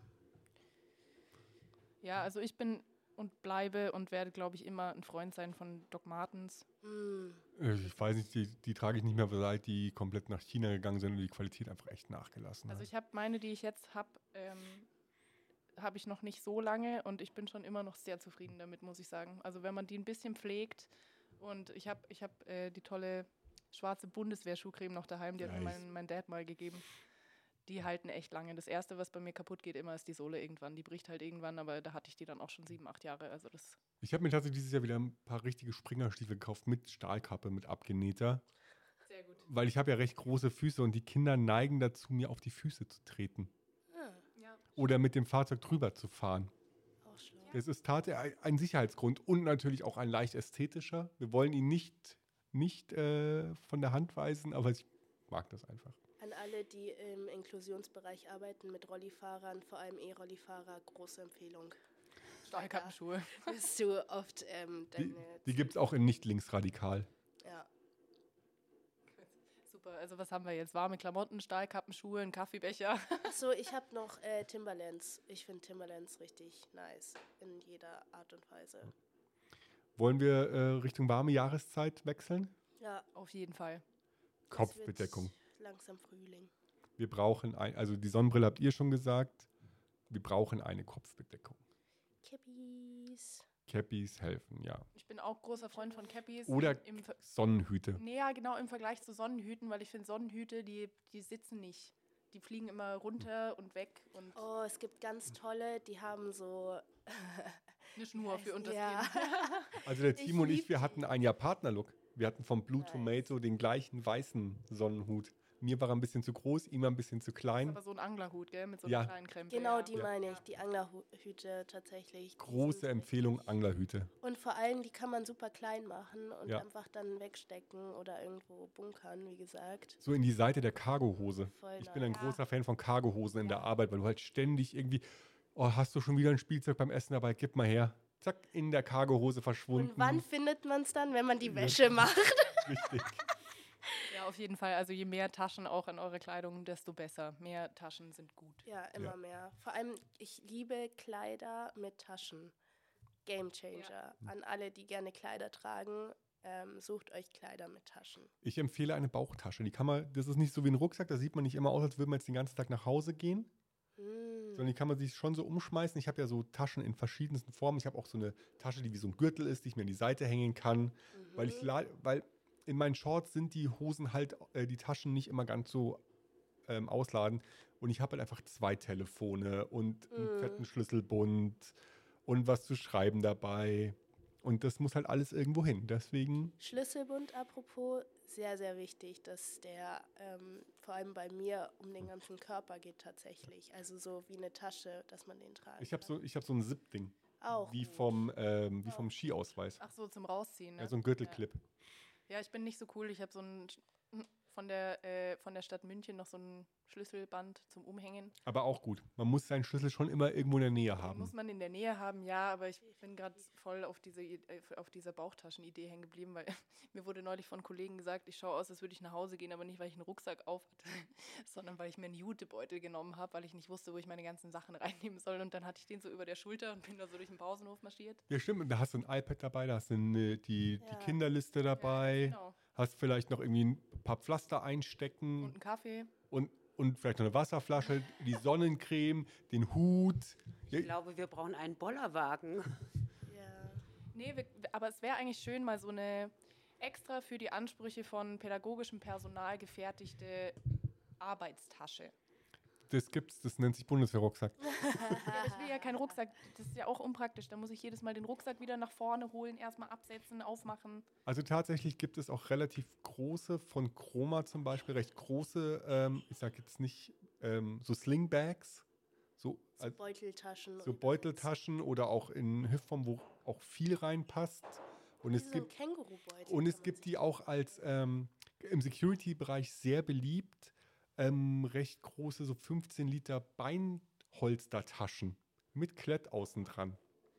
Ja, also ich bin und bleibe und werde, glaube ich, immer ein Freund sein von Doc Martens. Mm. Äh, Ich weiß nicht, die, die trage ich nicht mehr, seit die komplett nach China gegangen sind und die Qualität einfach echt nachgelassen Also hat. ich habe meine, die ich jetzt habe, ähm, habe ich noch nicht so lange und ich bin schon immer noch sehr zufrieden damit, muss ich sagen. Also wenn man die ein bisschen pflegt und ich habe ich hab, äh, die tolle schwarze Bundeswehr-Schuhcreme noch daheim, die hat mir Nice. mein, mein Dad mal gegeben. Die halten echt lange. Das Erste, was bei mir kaputt geht, immer ist die Sohle irgendwann. Die bricht halt irgendwann, aber da hatte ich die dann auch schon sieben, acht Jahre. Also das Ich habe mir tatsächlich dieses Jahr wieder ein paar richtige Springerstiefel gekauft mit Stahlkappe, mit abgenähter. sehr gut. Weil ich habe ja recht große Füße und die Kinder neigen dazu, mir auf die Füße zu treten. Ah, Ja. Oder mit dem Fahrzeug drüber zu fahren. auch schlau. Das ist tatsächlich ein Sicherheitsgrund und natürlich auch ein leicht ästhetischer. Wir wollen ihn nicht, nicht äh, von der Hand weisen, aber ich mag das einfach. An alle, die im Inklusionsbereich arbeiten mit Rollifahrern, vor allem E-Rollifahrer, große Empfehlung. Stahlkappenschuhe. Wirst du oft ähm, deine... Die, die gibt es auch in nicht linksradikal. ja. Super. Also was haben wir jetzt? Warme Klamotten, Stahlkappenschuhe, ein Kaffeebecher. Achso, ich habe noch äh, Timberlands. Ich finde Timberlands richtig nice in jeder Art und Weise. Wollen wir äh, Richtung warme Jahreszeit wechseln? Ja, Auf jeden Fall. es Kopfbedeckung. wird langsam Frühling. Wir brauchen ein, also die Sonnenbrille habt ihr schon gesagt. Wir brauchen eine Kopfbedeckung. Kippies. Cappies helfen, ja. Ich bin auch großer Freund von Cappies. Oder im, im Ver- Sonnenhüte. Nee, ja, genau im Vergleich zu Sonnenhüten, weil ich finde, Sonnenhüte, die, die sitzen nicht. Die fliegen immer runter und weg und Oh, es gibt ganz tolle, die haben so... eine Schnur für unter das ja. Kinn. Also der Ich Timo und ich, lieb wir die. hatten einen ja Partnerlook. Wir hatten vom Blue Nice. Tomato den gleichen weißen Sonnenhut. Mir war er ein bisschen zu groß, ihm war ein bisschen zu klein. Aber so ein Anglerhut, gell, mit so Ja. einer kleinen Krempe. Genau, ja. die Ja. meine ich, die Anglerhüte tatsächlich. Die Große sind Empfehlung, richtig- Anglerhüte. Und vor allem, die kann man super klein machen und Ja. einfach dann wegstecken oder irgendwo bunkern, wie gesagt. So in die Seite der Cargohose. Voll Ich bin ein nice. großer Fan von Cargohosen in der Ja. Arbeit, weil du halt ständig irgendwie, oh, hast du schon wieder ein Spielzeug beim Essen dabei? Gib mal her. Zack, in der Cargohose verschwunden. Und wann findet man es dann, wenn man die Ja. Wäsche macht? Richtig. Ja, auf jeden Fall. Also je mehr Taschen auch an eure Kleidung, desto besser. Mehr Taschen sind gut. Ja, immer Ja. mehr. Vor allem, ich liebe Kleider mit Taschen. Game Changer. An alle, die gerne Kleider tragen, ähm, sucht euch Kleider mit Taschen. Ich empfehle eine Bauchtasche. Die kann man, das ist nicht so wie ein Rucksack, da sieht man nicht immer aus, als würde man jetzt den ganzen Tag nach Hause gehen. Mm. sondern die kann man sich schon so umschmeißen. Ich habe ja so Taschen in verschiedensten Formen. Ich habe auch so eine Tasche, die wie so ein Gürtel ist, die ich mir an die Seite hängen kann, Mhm. weil ich la- weil in meinen Shorts sind die Hosen halt, äh, die Taschen nicht immer ganz so ähm, ausladen. Und ich habe halt einfach zwei Telefone und einen Mhm. fetten Schlüsselbund und was zu schreiben dabei. Und das muss halt alles irgendwo hin. Deswegen, Schlüsselbund apropos, sehr, sehr wichtig, dass der ähm, vor allem bei mir um den ganzen Körper geht tatsächlich. Also so wie eine Tasche, dass man den tragen ich habe kann. so, ich hab so ein Zip-Ding, Auch wie gut. vom, ähm, wie vom Skiausweis. Ach so, zum Rausziehen, ne? Ja, so ein Gürtelclip. Ja, ich bin nicht so cool. Ich habe so ein von der, äh, von der Stadt München noch so ein Schlüsselband zum Umhängen. Aber auch gut. Man muss seinen Schlüssel schon immer irgendwo in der Nähe Den haben. muss man in der Nähe haben, ja, aber ich bin gerade voll auf, diese, I- äh, auf dieser Bauchtaschen-Idee hängen geblieben, weil mir wurde neulich von Kollegen gesagt, ich schaue aus, als würde ich nach Hause gehen, aber nicht, weil ich einen Rucksack auf hatte, sondern weil ich mir einen Jutebeutel genommen habe, weil ich nicht wusste, wo ich meine ganzen Sachen reinnehmen soll. Und dann hatte ich den so über der Schulter und bin da so durch den Pausenhof marschiert. Ja, stimmt. Und da hast du ein iPad dabei, da hast du eine, die, die Ja. Kinderliste dabei, Genau. hast vielleicht noch irgendwie ein paar Pflaster einstecken Und einen Kaffee. und, und vielleicht noch eine Wasserflasche, die Sonnencreme, den Hut. Ja, Ich glaube, wir brauchen einen Bollerwagen. Ja. Nee, wir, aber es wäre eigentlich schön, mal so eine extra für die Ansprüche von pädagogischem Personal gefertigte Arbeitstasche. das gibt's, das nennt sich Bundeswehrrucksack. Ja, aber ich will ja keinen Rucksack. Das ist ja auch unpraktisch. Da muss ich jedes Mal den Rucksack wieder nach vorne holen, erstmal absetzen, aufmachen. Also tatsächlich gibt es auch relativ große, von Chroma zum Beispiel, recht große, ähm, ich sage jetzt nicht, ähm, so Slingbags, so, So als- Beuteltaschen. so und Beuteltaschen oder auch in Hüftform, wo auch viel reinpasst. Und Wie es so ein gibt, Kängurubeutel. und kann es man gibt sich die auch als ähm, im Security-Bereich sehr beliebt, ähm, recht große, so fünfzehn Liter Beinholstertaschen mit Klett außen dran.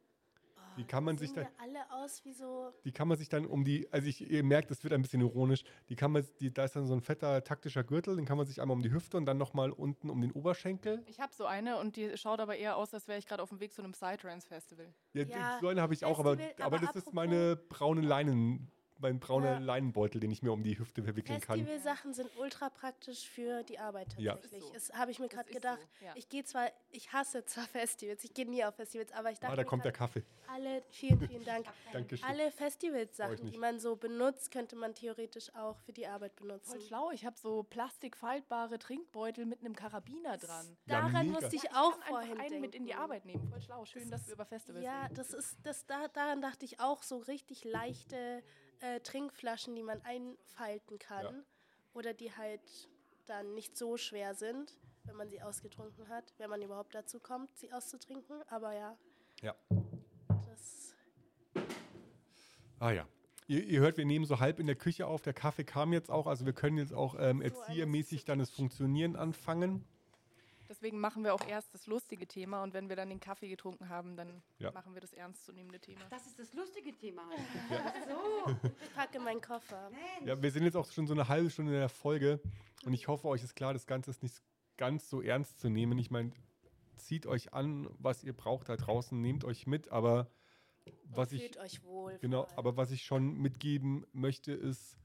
Oh, Die kann man sich sehen da- ja alle aus wie so. Die kann man sich dann um die, also ich, ihr merkt, es wird ein bisschen ironisch, die kann man, die, da ist dann so ein fetter taktischer Gürtel, den kann man sich einmal um die Hüfte und dann nochmal unten um den Oberschenkel. Ich habe so eine und die schaut aber eher aus, als wäre ich gerade auf dem Weg zu einem Psytrance-Festival. Ja, Ja, so eine habe ich auch, aber, Festival, aber aber das ist apropos- meine braune Leinen, mein brauner Ja. Leinenbeutel, den ich mir um die Hüfte verwickeln kann. Festivalsachen sind ultra praktisch für die Arbeit Ja. tatsächlich. Das ist so. Das habe ich mir Das gerade ist gedacht. so, ja. Ich gehe zwar, ich hasse zwar Festivals, ich gehe nie auf Festivals, aber ich dachte Ah, da mir kommt der grad, Kaffee. alle, vielen, vielen Dank. Dankeschön. Alle Brauch ich Festivalsachen, nicht. die man so benutzt, könnte man theoretisch auch für die Arbeit benutzen. Voll schlau. Ich habe so plastikfaltbare Trinkbeutel mit einem Karabiner dran. Ja, Daran mega. musste ich Ich auch kann vorhin einfach einen mit in die denken. Arbeit nehmen. Voll schlau. Schön, Das dass ist- wir über Festivals Ja, reden. das ist, das, da, daran dachte ich auch, so richtig leichte äh, Trinkflaschen, die man einfalten kann. Ja. Oder die halt dann nicht so schwer sind, wenn man sie ausgetrunken hat, wenn man überhaupt dazu kommt, sie auszutrinken. Aber ja, Ja. das Ah ja. Ihr, ihr hört, wir nehmen so halb in der Küche auf. Der Kaffee kam jetzt auch, also wir können jetzt auch ähm, So, erziehermäßig dann das Funktionieren anfangen. Deswegen machen wir auch erst das lustige Thema und wenn wir dann den Kaffee getrunken haben, dann Ja. machen wir das ernstzunehmende Thema. Das ist das lustige Thema. ich packe meinen Koffer. Ja, wir sind jetzt auch schon so eine halbe Stunde in der Folge und ich hoffe, euch ist klar, das Ganze ist nicht ganz so ernst zu nehmen. Ich meine, zieht euch an, was ihr braucht da draußen, nehmt euch mit, aber was Und ich fühlt euch wohl. genau, vor allem. aber was ich schon mitgeben möchte, ist,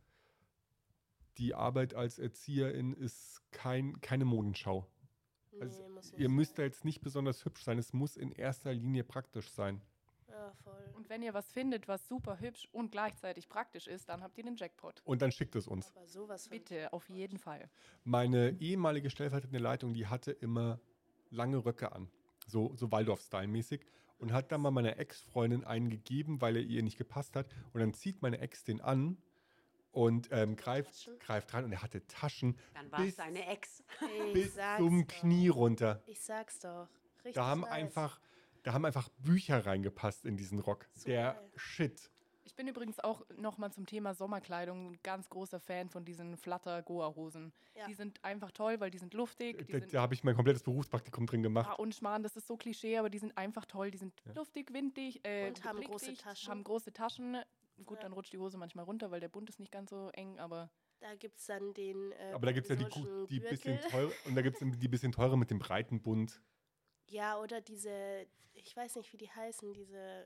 die Arbeit als Erzieherin ist kein, keine Modenschau. Nee, Also, muss nicht ihr müsst da sein. jetzt nicht besonders hübsch sein, es muss in erster Linie praktisch sein. Ja, voll. Und wenn ihr was findet, was super hübsch und gleichzeitig praktisch ist, dann habt ihr den Jackpot. Und dann schickt es uns. Aber sowas von. Bitte, auf jeden Fall. Meine ehemalige stellvertretende Leitung, die hatte immer lange Röcke an, so, so Waldorf-Style-mäßig, und hat dann mal meiner Ex-Freundin einen gegeben, weil er ihr nicht gepasst hat. Und dann zieht meine Ex den an und ähm, greift, Taschen? greift rein und er hatte Taschen Dann war es bis, seine Ex. Ich bis sag's zum doch. Knie runter. Ich sag's doch. Richtig Da haben nice. einfach, da haben einfach Bücher reingepasst in diesen Rock. So Der geil. Shit. Ich bin übrigens auch nochmal zum Thema Sommerkleidung ein ganz großer Fan von diesen Flutter-Goa-Hosen. Ja. Die sind einfach toll, weil die sind luftig, die Da, sind da habe ich mein komplettes Berufspraktikum drin ah, gemacht. unschmarrn, das ist so Klischee, aber die sind einfach toll. Die sind luftig, windig, äh, Und haben große blickdicht, Taschen. haben große Taschen. Gut, Ja. dann rutscht die Hose manchmal runter, weil der Bund ist nicht ganz so eng, aber Da gibt's dann den. Äh, Aber da gibt es ja die, provisorischen gu- die bisschen Gürtel. teure, und da gibt es die bisschen teure mit dem breiten Bund. Ja, oder diese, ich weiß nicht, wie die heißen, diese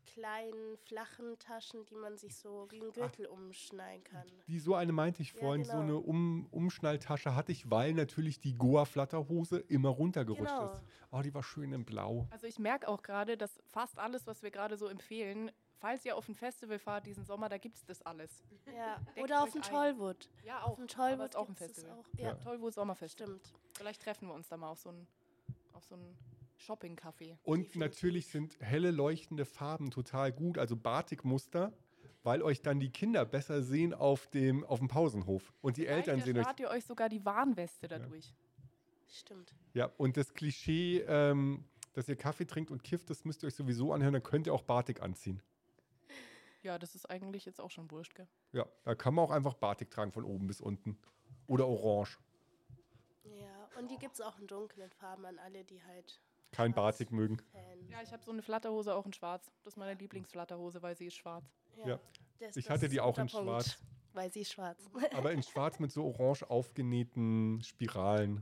kleinen, flachen Taschen, die man sich so wie ein Gürtel umschneiden kann. Die, so eine meinte ich Ja, vorhin, so genau. eine um, Umschnalltasche hatte ich, weil natürlich die Goa-Flatterhose immer runtergerutscht Genau. ist. Oh, die war schön in Blau. Also ich merke auch gerade, dass fast alles, was wir gerade so empfehlen, falls ihr auf ein Festival fahrt diesen Sommer, da gibt es das alles. Ja. Deckt Oder auf euch dem ein. Tollwood. Ja, Auf auch. dem Aber Tollwood ist auch ein gibt's das Festival. auch. Ja, Tollwood Sommerfest. stimmt. Vielleicht treffen wir uns da mal auf so ein, auf so ein Shopping-Café. Und Definitiv. natürlich sind helle leuchtende Farben total gut, also Batikmuster, weil euch dann die Kinder besser sehen auf dem, auf dem Pausenhof. Und die Vielleicht Eltern sehen euch. erspart ihr euch sogar die Warnweste dadurch. Stimmt. Ja, und das Klischee, ähm, dass ihr Kaffee trinkt und kifft, das müsst ihr euch sowieso anhören, dann könnt ihr auch Batik anziehen. Ja, das ist eigentlich jetzt auch schon wurscht, gell? Ja, da kann man auch einfach Batik tragen von oben bis unten. Oder orange. Ja, und die gibt es auch in dunklen Farben an alle, die halt Kein Schwarz. Batik mögen. Fan. Ja, ich habe so eine Flatterhose auch in schwarz. Das ist meine Lieblingsflatterhose, weil sie ist schwarz. Ja. Das, Ich das hatte ist die ein auch guter in Punkt, schwarz. Weil sie ist schwarz. Aber in schwarz mit so orange aufgenähten Spiralen.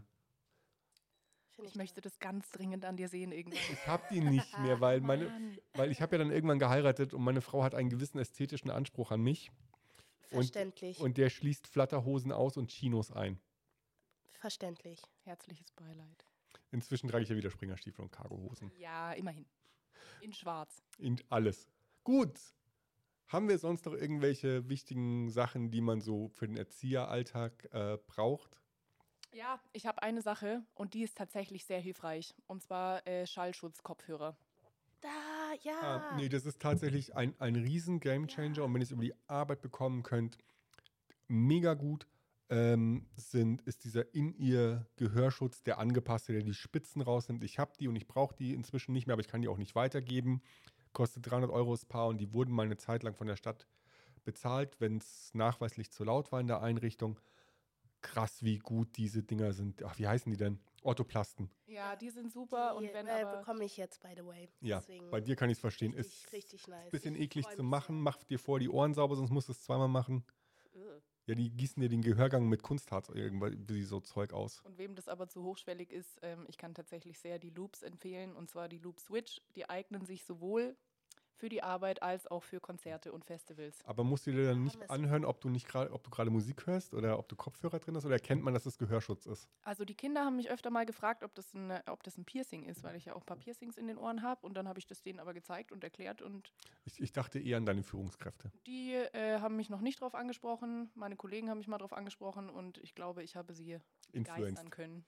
Finde Ich möchte das ganz dringend an dir sehen irgendwann. Ich habe die nicht mehr, weil meine, Mann. weil ich habe ja dann irgendwann geheiratet und meine Frau hat einen gewissen ästhetischen Anspruch an mich. Verständlich. Und der schließt Flatterhosen aus und Chinos ein. Verständlich. Herzliches Beileid. Inzwischen trage ich ja wieder Springerstiefel und Cargohosen. Ja, immerhin. In schwarz. In alles. Gut. Haben wir sonst noch irgendwelche wichtigen Sachen, die man so für den Erzieheralltag äh, braucht? Ja, ich habe eine Sache und die ist tatsächlich sehr hilfreich. Und zwar äh, Schallschutzkopfhörer. Da, ja. Ah, nee, das ist tatsächlich ein, ein riesen Gamechanger. Ja. Und wenn ihr es über die Arbeit bekommen könnt, mega gut. Ähm, sind, ist dieser In-Ear-Gehörschutz, der angepasste, der die Spitzen rausnimmt. Ich habe die und ich brauche die inzwischen nicht mehr, aber ich kann die auch nicht weitergeben. Kostet dreihundert Euro das Paar und die wurden mal eine Zeit lang von der Stadt bezahlt, wenn es nachweislich zu laut war in der Einrichtung. Krass, wie gut diese Dinger sind. Ach, wie heißen die denn? Orthoplasten. Ja, die sind super. Die, und wenn äh, aber bekomme ich jetzt, by the way. Ja, Deswegen bei dir kann ich es verstehen. richtig, Ist richtig nice. ein bisschen Ich eklig freu zu mich machen. sehr. Mach dir vor die Ohren sauber, sonst musst du es zweimal machen. Ugh. Ja, die gießen dir den Gehörgang mit Kunstharz irgendwie so Zeug aus. Und wem das aber zu hochschwellig ist, ähm, ich kann tatsächlich sehr die Loops empfehlen. Und zwar die Loop Switch. Die eignen sich sowohl für die Arbeit als auch für Konzerte und Festivals. Aber musst du dir dann nicht Hammes. anhören, ob du nicht gerade, ob du gerade Musik hörst oder ob du Kopfhörer drin hast oder erkennt man, dass das Gehörschutz ist? Also die Kinder haben mich öfter mal gefragt, ob das ein, ob das ein Piercing ist, weil ich ja auch ein paar Piercings in den Ohren habe. Und dann habe ich das denen aber gezeigt und erklärt. Und Ich, ich dachte eher an deine Führungskräfte. die äh, haben mich noch nicht drauf angesprochen. Meine Kollegen haben mich mal drauf angesprochen. Und ich glaube, ich habe sie begeistern Influenced. können.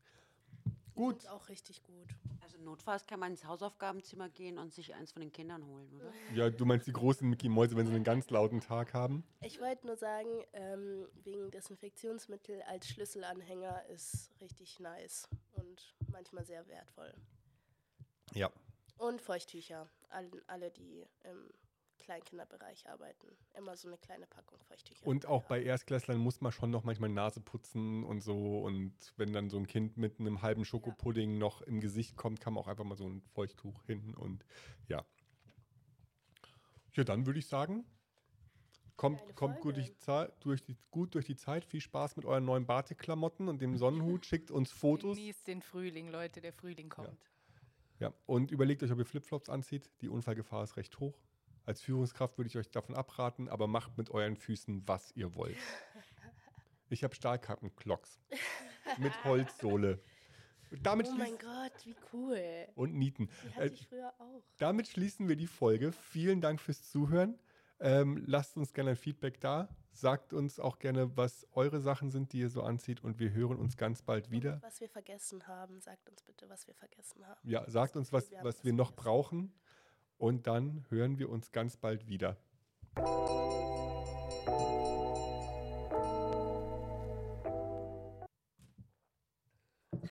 Gut. Ist auch richtig gut. Also notfalls kann man ins Hausaufgabenzimmer gehen und sich eins von den Kindern holen, oder? Ja, du meinst die großen Mickey-Mäuse, wenn sie einen ganz lauten Tag haben? Ich wollte nur sagen, ähm, wegen Desinfektionsmittel als Schlüsselanhänger ist richtig nice und manchmal sehr wertvoll. Ja. Und Feuchttücher. Alle, alle die im Kleinkinderbereich arbeiten. Immer so eine kleine Packung Feuchttücher. Und auch dabei bei Erstklässlern muss man schon noch manchmal Nase putzen und so. Und wenn dann so ein Kind mit einem halben Schokopudding noch im Gesicht kommt, kann man auch einfach mal so ein Feuchttuch hin und ja. Ja, dann würde ich sagen, kommt, Geile kommt gut, Folge. durch die Zeit, durch die, gut durch die Zeit. Viel Spaß mit euren neuen Batik-Klamotten und dem Sonnenhut. Schickt uns Fotos. Genießt den Frühling, Leute. Der Frühling kommt. Ja, und überlegt euch, ob ihr Flipflops anzieht. Die Unfallgefahr ist recht hoch. Als Führungskraft würde ich euch davon abraten, aber macht mit euren Füßen, was ihr wollt. Ich habe Stahlkappenklocks mit Holzsohle. Damit Oh mein schließ- Gott, wie cool. und Nieten. Die Äh, hatte ich früher auch. damit schließen wir die Folge. Vielen Dank fürs Zuhören. Ähm, lasst uns gerne ein Feedback da. Sagt uns auch gerne, was eure Sachen sind, die ihr so anzieht. Und wir hören uns ganz bald wieder. Und was wir vergessen haben, sagt uns bitte, was wir vergessen haben. Ja, sagt uns, was, Wir haben was was wir noch vergessen. brauchen. Und dann hören wir uns ganz bald wieder.